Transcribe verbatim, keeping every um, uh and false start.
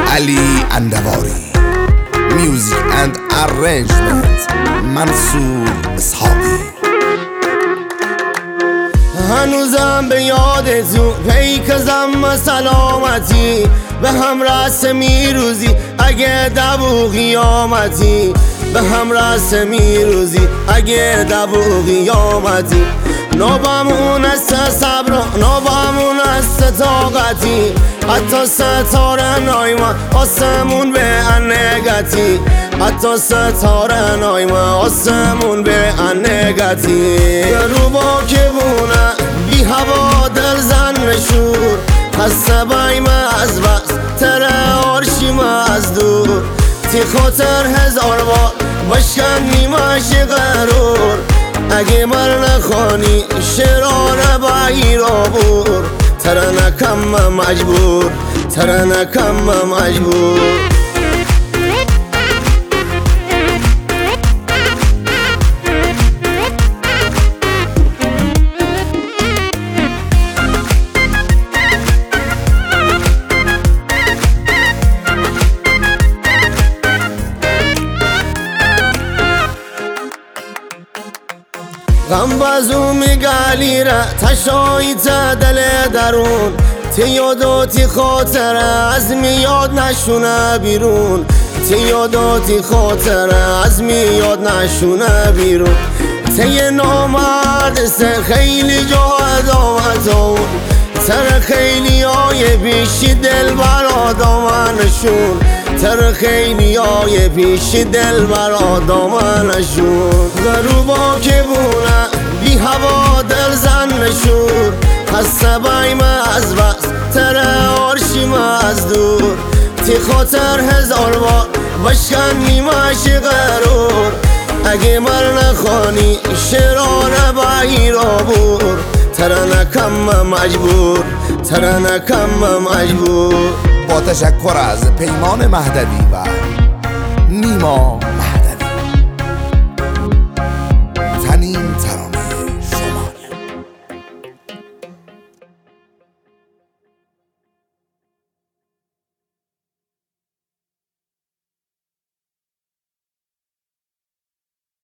علی اندواری. Music and arrangement منصور اسحاقی. هنوزم به یاد تو پیکزم سلامتی، به هم رسم میروزی اگه دبو قیامتی، به هم رسم میروزی اگه دبو قیامتی. نوبمون است صبر و نوبمون است طاقتی، حتی ستاره نایما آسمون به انگتی، حتی ستاره نایما آسمون به انگتی. رو با که بونه بی هوا دل زن نشور، خسته بایم از بس تره آرشیم از دور. تی خاطر هزار بار بشکنیم قرور، اگه مر نخوانی شرار بایر آبور. تره نکم مجبور، تره نکم مجبور. غم بازو میگالی را تشایی تا دل درون، تی یادو تی خاطره از میاد نشونه بیرون، تی یادو تی خاطره از میاد نشونه بیرون. تی نامرد سه خیلی جا دامتون، تر خیلی های پیشی دل برا دامنشون، تر خیلی های پیشی دل برا دامنشون. غروبا که بونه بی هوا دل زن نشور، خسته بایم از بس تره آرشیم از دور. تی خاطر هزار بار بشکنیم قرور، اگه مر نخوانی شرار بایر آبور. تره نکم مجبور، تره نکم مجبور. با تشکر از پیمان مهدوی و نیما